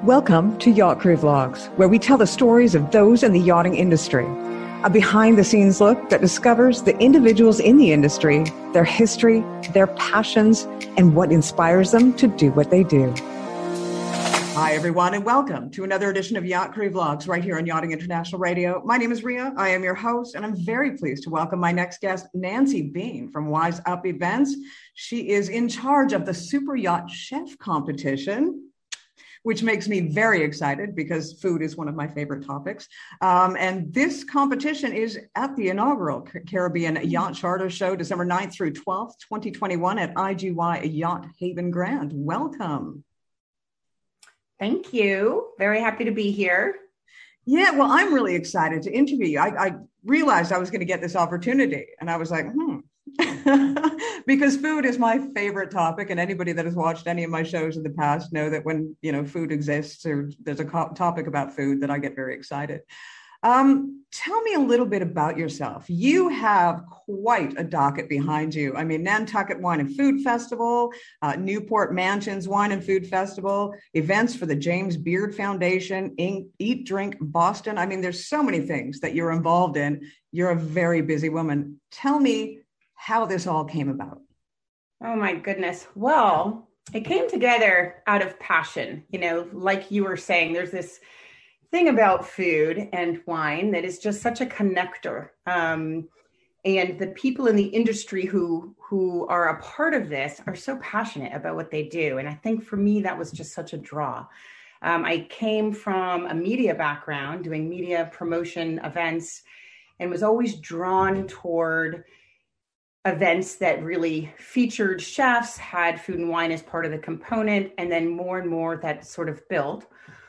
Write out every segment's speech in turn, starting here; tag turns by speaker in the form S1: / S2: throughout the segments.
S1: Welcome to Yacht Crew Vlogs, where we tell the stories of those in the yachting industry. A behind-the-scenes look that discovers the individuals in the industry, their history, their passions, and what inspires them to do what they do. Hi, everyone, and welcome to another edition of Yacht Crew Vlogs right here on Yachting International Radio. My name is Ria. I am your host, and I'm very pleased to welcome my next guest, Nancy Bean from Wise Up Events. She is in charge of the Super Yacht Chef competition, which makes me very excited because food is one of my favorite topics. And this competition is at the inaugural Caribbean Yacht Charter Show, December 9th through 12th, 2021 at IGY Yacht Haven Grand. Welcome.
S2: Thank you. Very happy to be here.
S1: Yeah, well, I'm really excited to interview you. I realized I was going to get this opportunity, and I was like, because food is my favorite topic, and anybody that has watched any of my shows in the past know that when food exists or there's a topic about food, that I get very excited. Tell me a little bit about yourself. You have quite a docket behind you. I mean, Nantucket Wine and Food Festival, Newport Mansions Wine and Food Festival, events for the James Beard Foundation, Eat, Drink, Boston. I mean, there's so many things that you're involved in. You're a very busy woman. Tell me how this all came about.
S2: Oh my goodness. Well, it came together out of passion. Like you were saying, there's this thing about food and wine that is just such a connector. And the people in the industry who are a part of this are so passionate about what they do. And I think for me, that was just such a draw. I came from a media background, doing media promotion events, and was always drawn toward events that really featured chefs, had food and wine as part of the component, and then more and more that sort of built.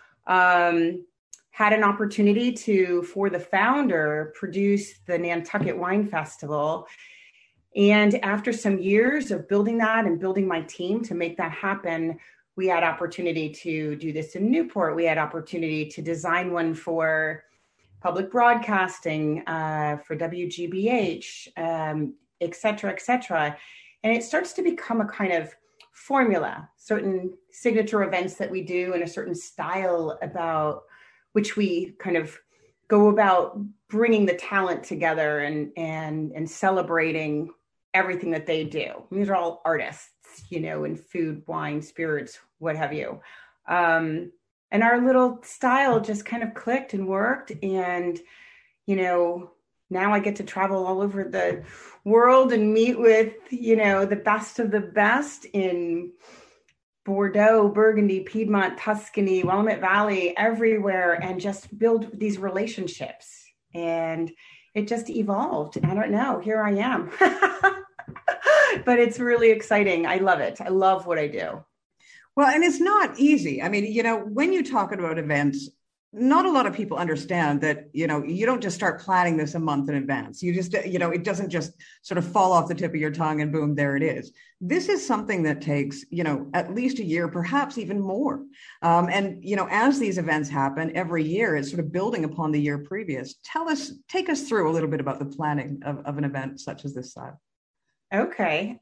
S2: Had an opportunity for the founder, produce the Nantucket Wine Festival. And after some years of building that and building my team to make that happen, we had opportunity to do this in Newport. We had opportunity to design one for public broadcasting, for WGBH, et cetera, et cetera. And it starts to become a kind of formula, certain signature events that we do in a certain style about which we kind of go about bringing the talent together and celebrating everything that they do. These are all artists, in food, wine, spirits, what have you. And our little style just kind of clicked and worked. And, now I get to travel all over the world and meet with, the best of the best in Bordeaux, Burgundy, Piedmont, Tuscany, Willamette Valley, everywhere, and just build these relationships. And it just evolved. I don't know, here I am. But it's really exciting. I love it. I love what I do.
S1: Well, and it's not easy. I mean, when you talk about events, not a lot of people understand that, you don't just start planning this a month in advance. You just, it doesn't just sort of fall off the tip of your tongue and boom, there it is. This is something that takes, at least a year, perhaps even more. And, as these events happen every year, it's sort of building upon the year previous. Take us through a little bit about the planning of an event such as this side.
S2: Okay.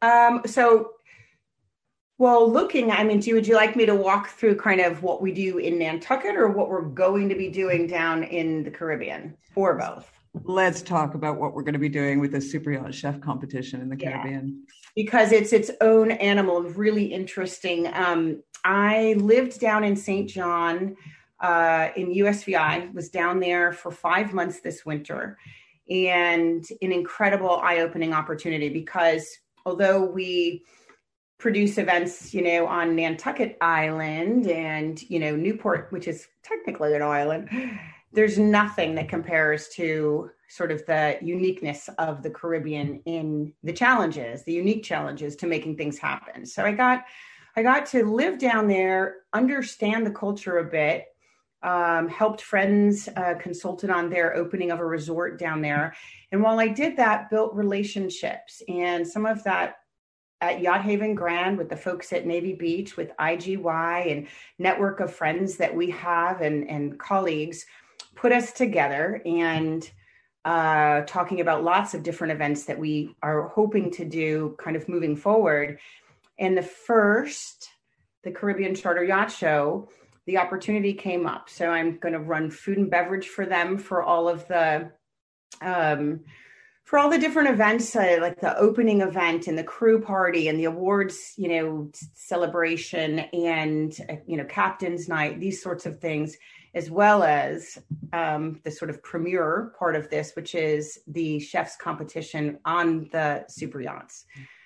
S2: Well, would you like me to walk through kind of what we do in Nantucket or what we're going to be doing down in the Caribbean, or both?
S1: Let's talk about what we're going to be doing with the Super Yacht Chef competition in the Caribbean.
S2: Because it's its own animal, really interesting. I lived down in St. John in USVI, was down there for 5 months this winter, and an incredible eye-opening opportunity because although we produce events, on Nantucket Island and, Newport, which is technically an island, there's nothing that compares to sort of the uniqueness of the Caribbean in the unique challenges to making things happen. So I got to live down there, understand the culture a bit, helped friends, consulted on their opening of a resort down there. And while I did that, built relationships, and some of that at Yacht Haven Grand with the folks at Navy Beach, with IGY and network of friends that we have and colleagues put us together and talking about lots of different events that we are hoping to do kind of moving forward. And the Caribbean Charter Yacht Show, the opportunity came up. So I'm going to run food and beverage for them for all of the different events, like the opening event and the crew party and the awards, celebration and, captain's night, these sorts of things, as well as the sort of premier part of this, which is the chef's competition on the super yachts.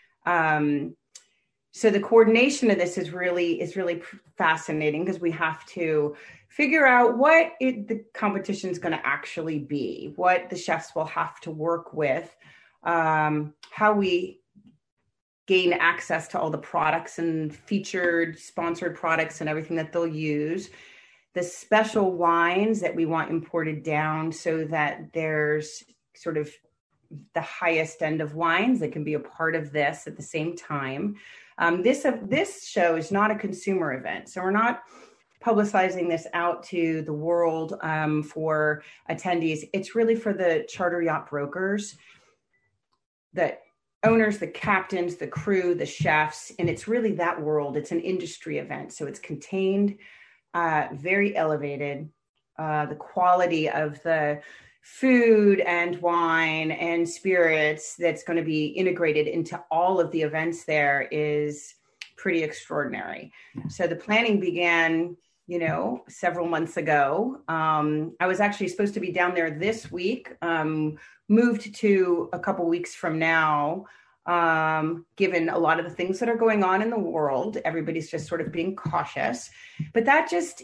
S2: So the coordination of this is really fascinating, because we have to figure out what the competition is going to actually be, what the chefs will have to work with, how we gain access to all the products and featured sponsored products and everything that they'll use, the special wines that we want imported down so that there's sort of the highest end of wines that can be a part of this at the same time. This show is not a consumer event, so we're not publicizing this out to the world for attendees. It's really for the charter yacht brokers, the owners, the captains, the crew, the chefs, and it's really that world. It's an industry event, so it's contained, very elevated. The quality of the food and wine and spirits that's going to be integrated into all of the events there is pretty extraordinary. So the planning began, several months ago. I was actually supposed to be down there this week, moved to a couple weeks from now, given a lot of the things that are going on in the world. Everybody's just sort of being cautious, but that just,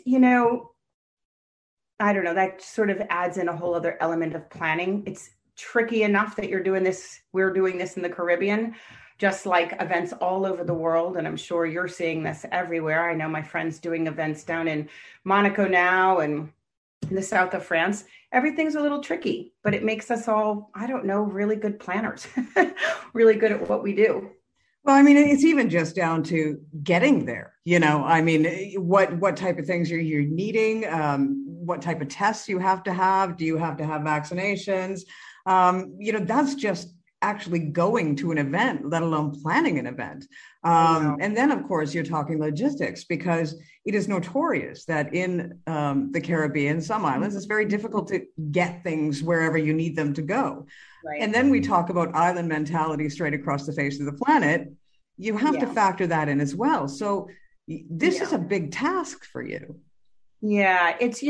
S2: I don't know, that sort of adds in a whole other element of planning. It's tricky enough that we're doing this in the Caribbean, just like events all over the world. And I'm sure you're seeing this everywhere. I know my friends doing events down in Monaco now and in the south of France. Everything's a little tricky, but it makes us all, I don't know, really good planners, really good at what we do.
S1: Well, I mean, it's even just down to getting there, what type of things you're needing, what type of tests you have to have. Do you have to have vaccinations? That's just actually going to an event, let alone planning an event. And then, of course, you're talking logistics, because it is notorious that in the Caribbean, some islands, it's very difficult to get things wherever you need them to go. Right. And then we talk about island mentality straight across the face of the planet. You have to factor that in as well. So this is a big task for you.
S2: Yeah, it's,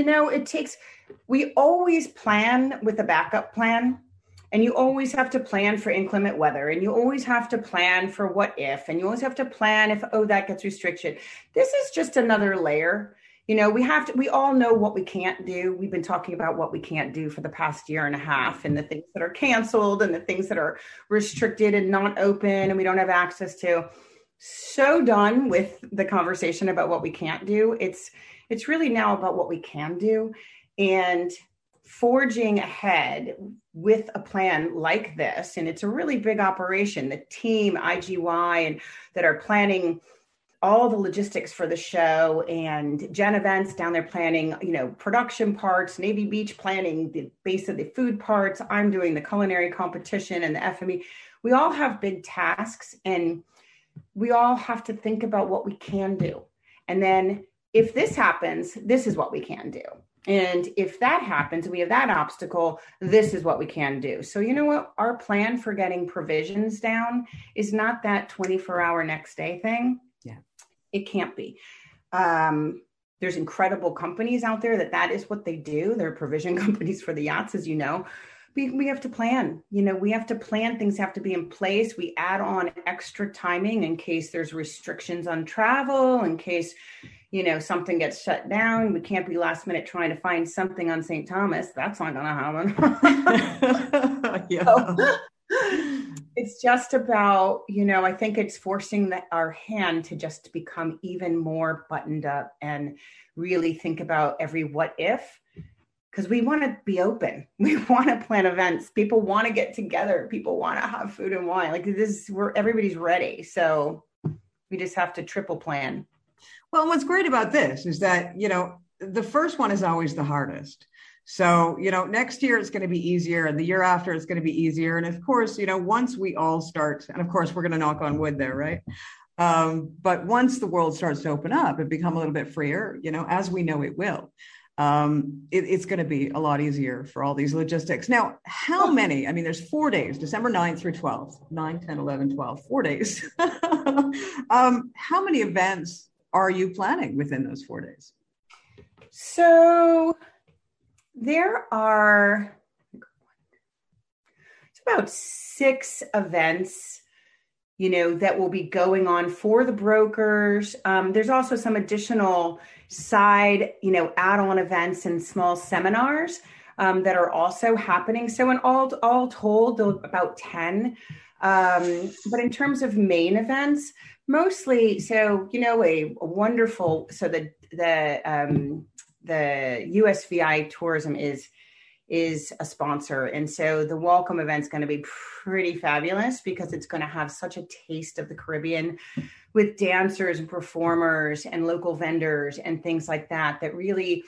S2: we always plan with a backup plan, and you always have to plan for inclement weather, and you always have to plan for what if, and you always have to plan if, that gets restricted. This is just another layer. We all know what we can't do. We've been talking about what we can't do for the past year and a half, and the things that are canceled and the things that are restricted and not open and we don't have access to. So done with the conversation about what we can't do. It's really now about what we can do, and forging ahead with a plan like this. And it's a really big operation. The team, IGY, and that are planning all the logistics for the show, and Jen Events down there planning, production parts, Navy Beach planning the base of the food parts. I'm doing the culinary competition and the FME. We all have big tasks, and we all have to think about what we can do. And then if this happens, this is what we can do. And if that happens, we have that obstacle, this is what we can do. So you know what? Our plan for getting provisions down is not that 24-hour next day thing.
S1: Yeah. It
S2: can't be. There's incredible companies out there that is what they do. They're provision companies for the yachts, as you know. We have to plan. We have to plan. Things have to be in place. We add on extra timing in case there's restrictions on travel, in case, something gets shut down. We can't be last minute trying to find something on St. Thomas. That's not going to happen. Yeah. So, it's just about, I think it's forcing our hand to just become even more buttoned up and really think about every what if, because we want to be open. We want to plan events. People want to get together. People want to have food and wine. Like everybody's ready. So we just have to triple plan.
S1: Well, what's great about this is that, the first one is always the hardest. So, next year it's going to be easier, and the year after it's going to be easier. And of course, once we all start, and of course we're going to knock on wood there, right? But once the world starts to open up and become a little bit freer, as we know it will, it's going to be a lot easier for all these logistics. Now, how many? I mean, there's 4 days, December 9th through 12th, 9, 10, 11, 12, 4 days. How many events are you planning within those 4 days?
S2: So there are about 6 events, that will be going on for the brokers. There's also some additional side, add-on events and small seminars that are also happening. So in all told, there'll be about 10. But in terms of main events, mostly, so, a wonderful, so the USVI Tourism is a sponsor. And so the welcome event is going to be pretty fabulous because it's going to have such a taste of the Caribbean with dancers and performers and local vendors and things like that, that really,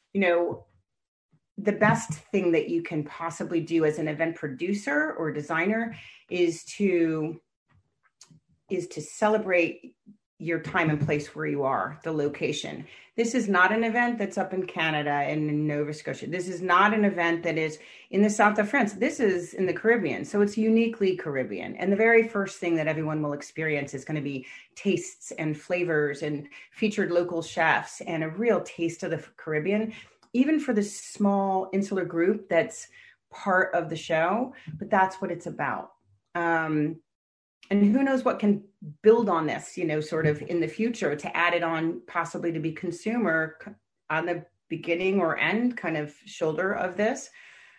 S2: the best thing that you can possibly do as an event producer or designer is to celebrate your time and place where you are, the location. This is not an event that's up in Canada and in Nova Scotia. This is not an event that is in the south of France. This is in the Caribbean. So it's uniquely Caribbean. And the very first thing that everyone will experience is going to be tastes and flavors and featured local chefs and a real taste of the Caribbean, even for this small insular group that's part of the show. But that's what it's about. And who knows what can build on this, sort of in the future to add it on, possibly to be consumer on the beginning or end kind of shoulder of this.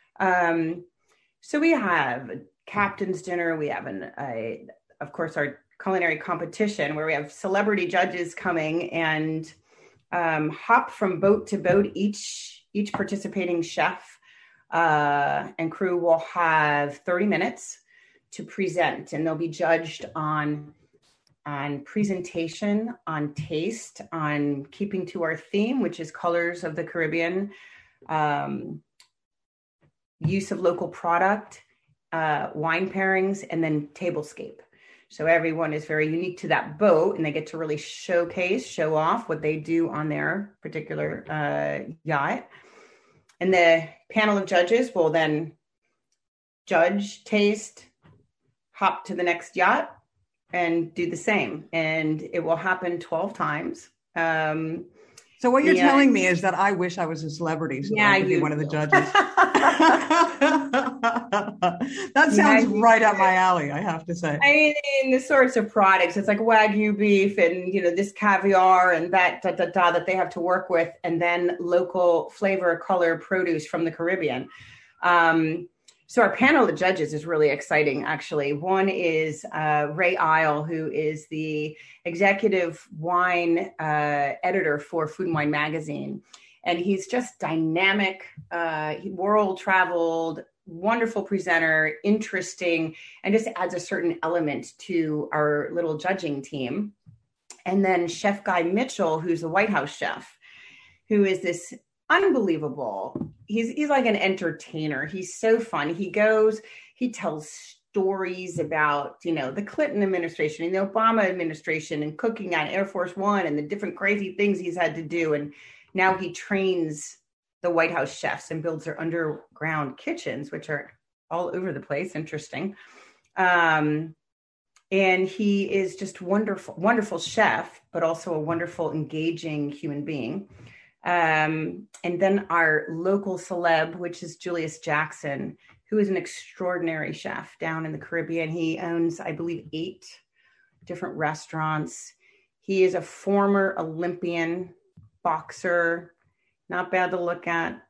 S2: So we have a captain's dinner. We have of course, our culinary competition where we have celebrity judges coming and hop from boat to boat. Each participating chef and crew will have 30 minutes to present, and they'll be judged on presentation, on taste, on keeping to our theme, which is colors of the Caribbean, use of local product, wine pairings, and then tablescape. So everyone is very unique to that boat, and they get to really show off what they do on their particular yacht. And the panel of judges will then judge, taste, hop to the next yacht and do the same. And it will happen 12 times.
S1: So what you're telling me is that I wish I was a celebrity so I could be one of the judges. That sounds right up my alley, I have to say.
S2: I mean, the sorts of products, it's like Wagyu beef and, this caviar and that that they have to work with, and then local flavor, color, produce from the Caribbean. So our panel of judges is really exciting, actually. One is Ray Isle, who is the executive wine editor for Food and Wine magazine. And he's just dynamic, world-traveled, wonderful presenter, interesting, and just adds a certain element to our little judging team. And then Chef Guy Mitchell, who's the White House chef, who is this unbelievable. He's like an entertainer. He's so fun. He tells stories about, the Clinton administration and the Obama administration and cooking on Air Force One and the different crazy things he's had to do. And now he trains the White House chefs and builds their underground kitchens, which are all over the place. Interesting. And he is just wonderful, wonderful chef, but also a wonderful, engaging human being. And then our local celeb, which is Julius Jackson, who is an extraordinary chef down in the Caribbean. He owns, I believe, 8 different restaurants. He is a former Olympian boxer, not bad to look at.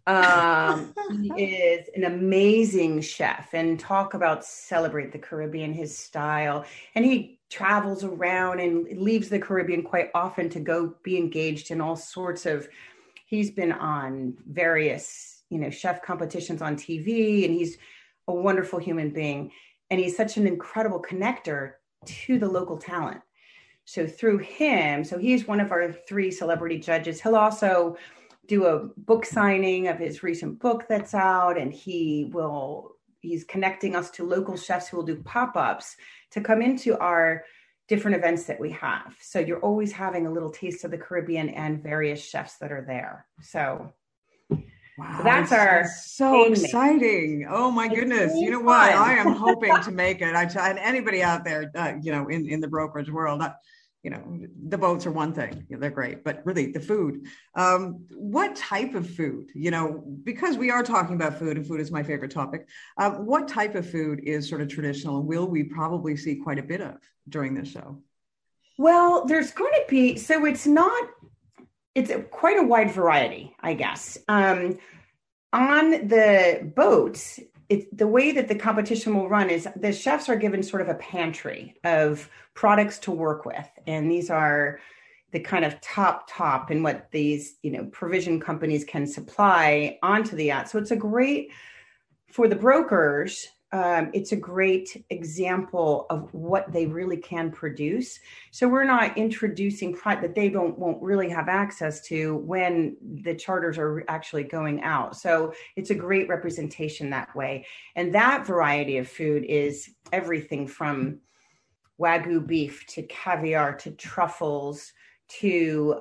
S2: He is an amazing chef, and talk about celebrate the Caribbean, his style. And he travels around and leaves the Caribbean quite often to go be engaged in all sorts of, he's been on various, chef competitions on TV, and he's a wonderful human being. And he's such an incredible connector to the local talent. So through him, so he's one of our 3 celebrity judges. He'll also do a book signing of his recent book that's out, and he's connecting us to local chefs who will do pop-ups to come into our different events that we have. So you're always having a little taste of the Caribbean and various chefs that are there. So
S3: wow,
S2: so that's our
S3: so exciting. Oh my goodness. You know what? I am hoping to make it. And anybody out there, in the brokerage world, the boats are one thing. They're great, but really the food, what type of food, because we are talking about food and food is my favorite topic. What type of food is sort of traditional and will we probably see quite a bit of during this show?
S2: Well, there's going to be, so it's quite a wide variety, I guess. On the boats, the way that the competition will run is the chefs are given sort of a pantry of products to work with. And these are the kind of top in what these, provision companies can supply onto the yacht. So it's for the brokers, it's a great example of what they really can produce. So we're not introducing product that they won't really have access to when the charters are actually going out. So it's a great representation that way. And that variety of food is everything from Wagyu beef to caviar to truffles to,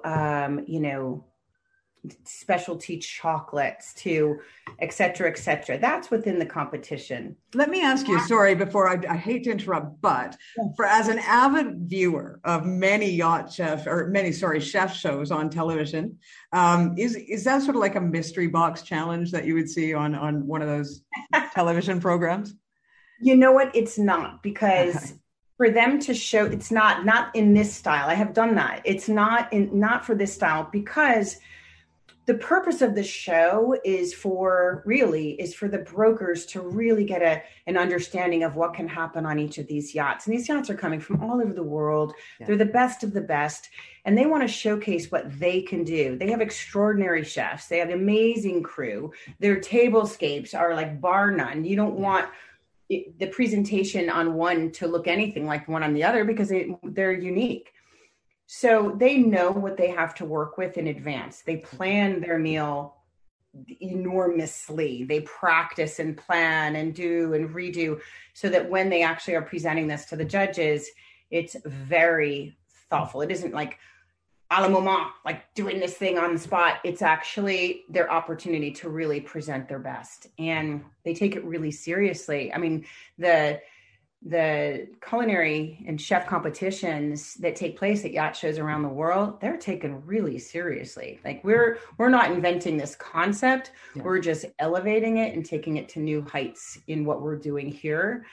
S2: specialty chocolates to et cetera, et cetera. That's within the competition.
S3: Let me ask you, sorry, before I hate to interrupt, but as an avid viewer of many chef shows on television, is that sort of like a mystery box challenge that you would see on one of those television programs?
S2: You know what? It's not, because for them to show, it's not in this style. I have done that. It's not for this style, because the purpose of the show is for the brokers to really get an understanding of what can happen on each of these yachts. And these yachts are coming from all over the world. Yeah. They're the best of the best. And they want to showcase what they can do. They have extraordinary chefs. They have an amazing crew. Their tablescapes are like bar none. You don't want the presentation on one to look anything like one on the other, because they're unique. So they know what they have to work with in advance. They plan their meal enormously. They practice and plan and do and redo, so that when they actually are presenting this to the judges, it's very thoughtful. It isn't like a la moment, like doing this thing on the spot. It's actually their opportunity to really present their best. And they take it really seriously. I mean, the culinary and chef competitions that take place at yacht shows around the world, they're taken really seriously. Like we're not inventing this concept. Yeah. We're just elevating it and taking it to new heights in what we're doing here.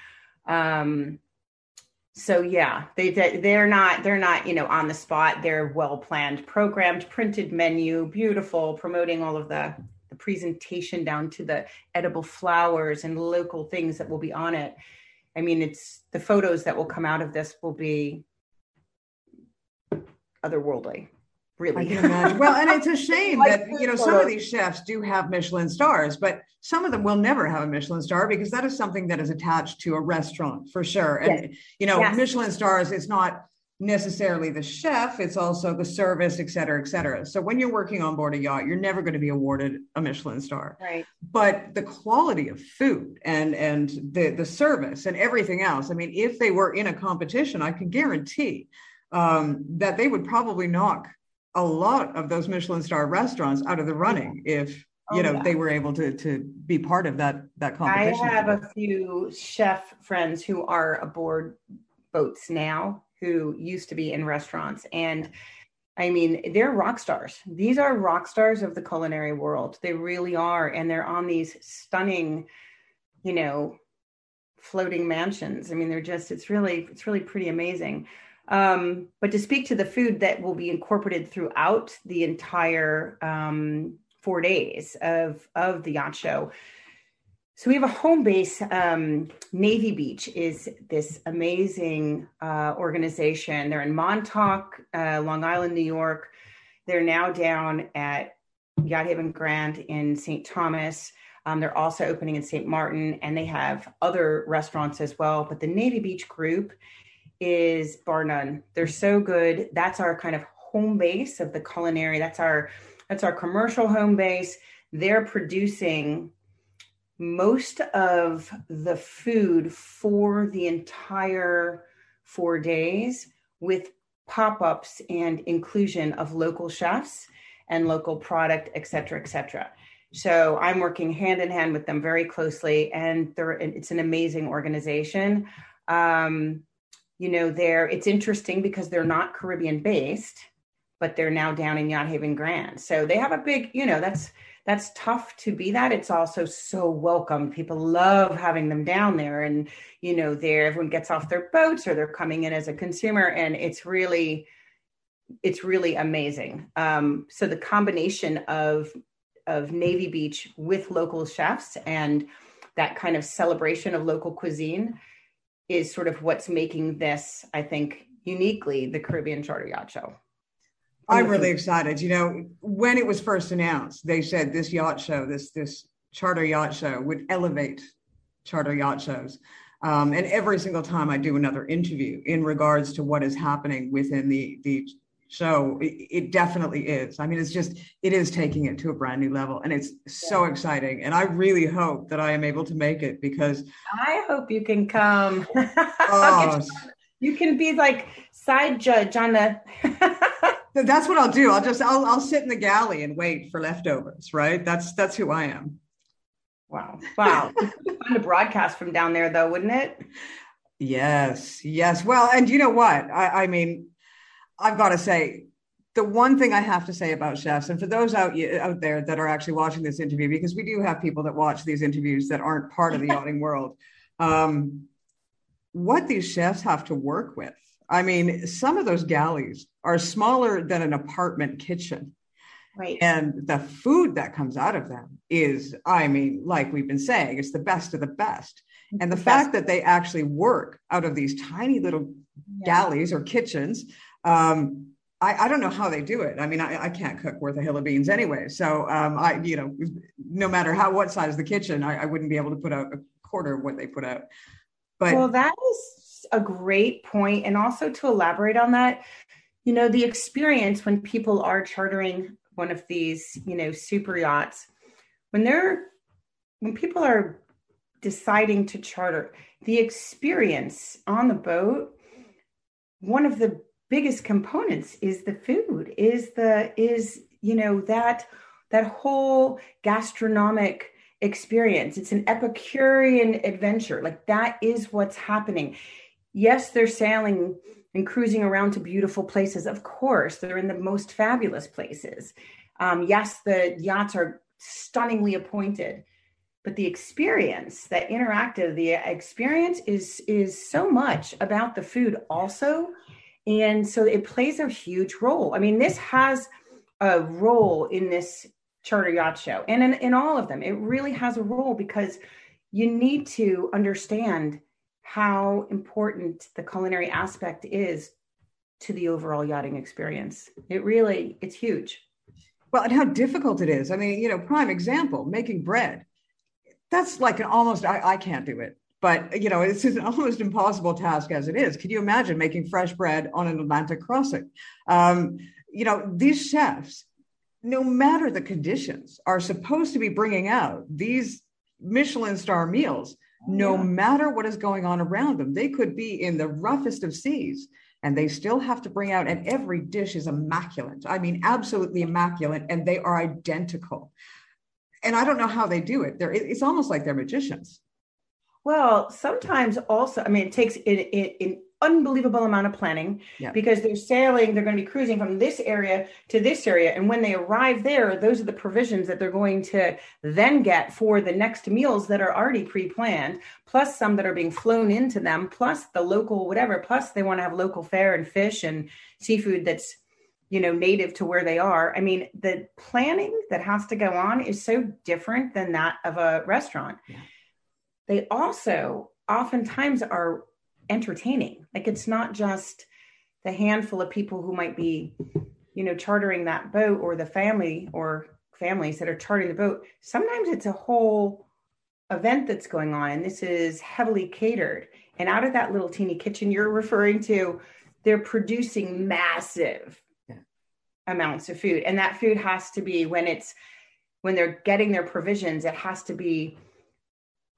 S2: So yeah, they're not, on the spot. They're well-planned, programmed, printed menu, beautiful, promoting all of the presentation down to the edible flowers and local things that will be on it. I mean, it's the photos that will come out of this will be otherworldly, really.
S3: I can imagine. Well, and it's a shame that, some of these chefs do have Michelin stars, but some of them will never have a Michelin star, because that is something that is attached to a restaurant for sure. And, yes. Michelin stars, it's not necessarily the chef, it's also the service, et cetera, et cetera. So when you're working on board a yacht, you're never going to be awarded a Michelin star.
S2: Right.
S3: But the quality of food and the service and everything else, I mean, if they were in a competition, I can guarantee that they would probably knock a lot of those Michelin star restaurants out of the running if they were able to be part of that competition.
S2: I have a few chef friends who are aboard boats now, who used to be in restaurants. And I mean, they're rock stars. These are rock stars of the culinary world. They really are. And they're on these stunning, floating mansions. I mean, it's really pretty amazing. But to speak to the food that will be incorporated throughout the entire 4 days of the yacht show. So we have a home base. Navy Beach is this amazing organization. They're in Montauk, Long Island, New York. They're now down at Yacht Haven Grand in St. Thomas. They're also opening in St. Martin, and they have other restaurants as well. But the Navy Beach group is bar none. They're so good. That's our kind of home base of the culinary. That's our commercial home base. They're producing most of the food for the entire 4 days with pop-ups and inclusion of local chefs and local product, et cetera, et cetera. So I'm working hand in hand with them very closely, and it's an amazing organization. It's interesting because they're not Caribbean based, but they're now down in Yacht Haven Grand. So they have a big, that's tough to be that. It's also so welcome. People love having them down there, and, everyone gets off their boats or they're coming in as a consumer, and it's really amazing. So the combination of Navy Beach with local chefs and that kind of celebration of local cuisine is sort of what's making this, I think, uniquely the Caribbean Charter Yacht Show.
S3: I'm really excited. When it was first announced, they said this yacht show, this charter yacht show would elevate charter yacht shows. And every single time I do another interview in regards to what is happening within the show, it definitely is. I mean, it is taking it to a brand new level, and it's so exciting. And I really hope that I am able to make it, because
S2: I hope you can come. You can be like side judge on the.
S3: That's what I'll do. I'll sit in the galley and wait for leftovers. Right. That's who I am.
S2: Wow. Fun to broadcast from down there, though, wouldn't it?
S3: Yes. Well, and you know what? I mean, I've got to say, the one thing I have to say about chefs, and for those out there that are actually watching this interview, because we do have people that watch these interviews that aren't part of the yachting world, what these chefs have to work with. I mean, some of those galleys are smaller than an apartment kitchen.
S2: Right.
S3: And the food that comes out of them is, I mean, like we've been saying, it's the best of the best. And the fact that they actually work out of these tiny little galleys or kitchens, I don't know how they do it. I mean, I can't cook worth a hill of beans anyway. So no matter what size the kitchen, I wouldn't be able to put out a quarter of what they put out. But
S2: well, that is a great point. And also to elaborate on that, the experience when people are chartering one of these, super yachts, when people are deciding to charter, the experience on the boat, one of the biggest components is the food, that whole gastronomic experience. It's an Epicurean adventure. Like, that is what's happening. Yes, they're sailing and cruising around to beautiful places. Of course, they're in the most fabulous places. Yes, the yachts are stunningly appointed, but the experience, that interactive, the experience is so much about the food also. And so it plays a huge role. I mean, this has a role in this charter yacht show, and in all of them. It really has a role, because you need to understand how important the culinary aspect is to the overall yachting experience. It's huge.
S3: Well, and how difficult it is. I mean, prime example, making bread. That's like I can't do it. But, it's an almost impossible task as it is. Can you imagine making fresh bread on an Atlantic crossing? These chefs, no matter the conditions, are supposed to be bringing out these Michelin star meals, no matter what is going on around them. They could be in the roughest of seas, and they still have to bring out, and every dish is immaculate. I mean, absolutely immaculate, and they are identical. And I don't know how they do it. It's almost like they're magicians.
S2: Well, sometimes also, it takes an unbelievable amount of planning, because they're sailing, they're going to be cruising from this area to this area. And when they arrive there, those are the provisions that they're going to then get for the next meals that are already pre-planned, plus some that are being flown into them, plus the local whatever, plus they want to have local fare and fish and seafood that's, native to where they are. I mean, the planning that has to go on is so different than that of a restaurant. Yeah. They also oftentimes are entertaining. Like, it's not just the handful of people who might be, chartering that boat, or the family or families that are chartering the boat. Sometimes it's a whole event that's going on, and this is heavily catered. And out of that little teeny kitchen you're referring to, they're producing massive amounts of food. And that food has to be, when they're getting their provisions, it has to be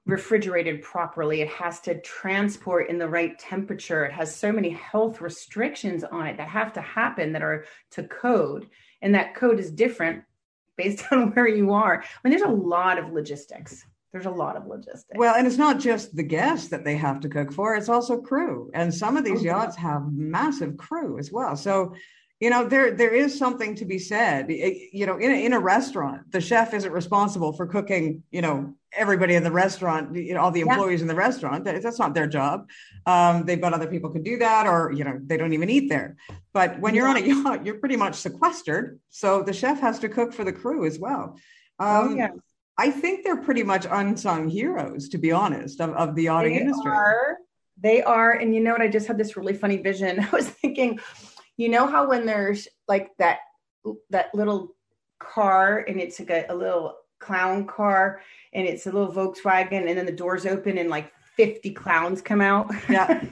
S2: refrigerated properly. It has to transport in the right temperature. It has so many health restrictions on it that have to happen that are to code. And that code is different based on where you are. I mean, there's a lot of logistics. Well,
S3: and it's not just the guests that they have to cook for, it's also crew. And some of these yachts have massive crew as well. So, there is something to be said. In a restaurant, the chef isn't responsible for cooking, everybody in the restaurant, all the employees in the restaurant. That's not their job. They've got other people can do that, or, they don't even eat there. But when you're on a yacht, you're pretty much sequestered. So the chef has to cook for the crew as well. I think they're pretty much unsung heroes, to be honest, of the yachting industry.
S2: They are. And you know what? I just had this really funny vision. I was thinking, how when there's like that little car and it's like a little clown car and it's a little Volkswagen and then the doors open and like 50 clowns come out.
S3: Yeah.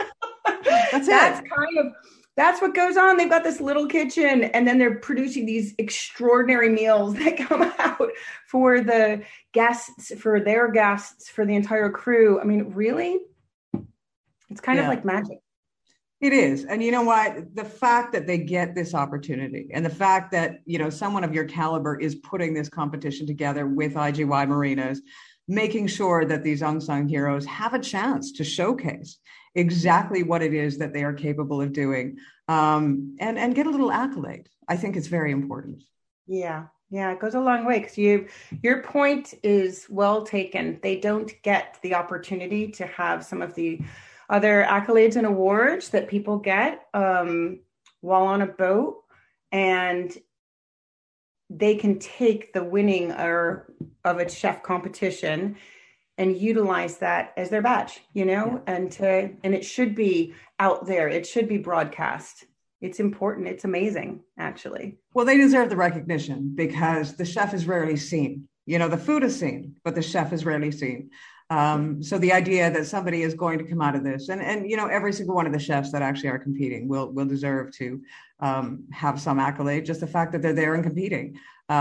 S2: That's what goes on. They've got this little kitchen and then they're producing these extraordinary meals that come out for the guests, for the entire crew. I mean, really? It's kind of like magic.
S3: It is. And you know what? The fact that they get this opportunity and the fact that, someone of your caliber is putting this competition together with IGY Marinas, making sure that these unsung heroes have a chance to showcase exactly what it is that they are capable of doing, and get a little accolade. I think it's very important.
S2: Yeah, it goes a long way because your point is well taken. They don't get the opportunity to have some of the other accolades and awards that people get while on a boat, and they can take the winning of a chef competition and utilize that as their badge, and it should be out there. It should be broadcast. It's important. It's amazing, actually.
S3: Well, they deserve the recognition because the chef is rarely seen. The food is seen, but the chef is rarely seen. So the idea that somebody is going to come out of this and every single one of the chefs that actually are competing will deserve to have some accolade, just the fact that they're there and competing.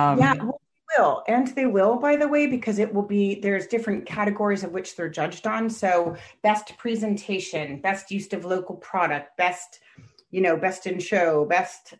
S2: They will, by the way, because there's different categories of which they're judged on. So best presentation, best use of local product, best in show, best,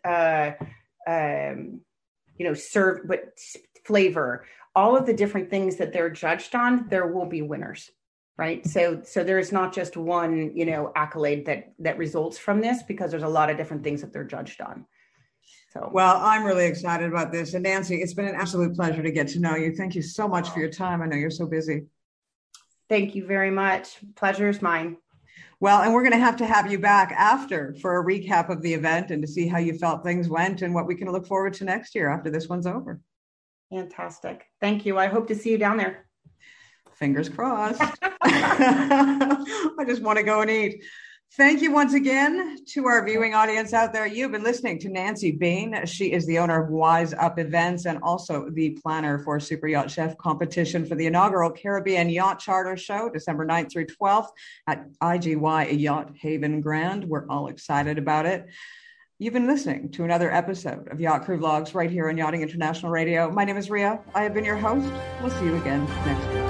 S2: serve, but flavor, all of the different things that they're judged on, there will be winners, right? So there's not just one, accolade that results from this because there's a lot of different things that they're judged on.
S3: Well, I'm really excited about this. And Nancy, it's been an absolute pleasure to get to know you. Thank you so much for your time. I know you're so busy.
S2: Thank you very much. Pleasure is mine.
S3: Well, and we're going to have you back after for a recap of the event and to see how you felt things went and what we can look forward to next year after this one's over.
S2: Fantastic. Thank you. I hope to see you down there.
S3: Fingers crossed. I just want to go and eat. Thank you once again to our viewing audience out there. You've been listening to Nancy Bean. She is the owner of Wise Up Events and also the planner for Super Yacht Chef competition for the inaugural Caribbean Yacht Charter Show, December 9th through 12th at IGY Yacht Haven Grand. We're all excited about it. You've been listening to another episode of Yacht Crew Vlogs right here on Yachting International Radio. My name is Ria. I have been your host. We'll see you again next week.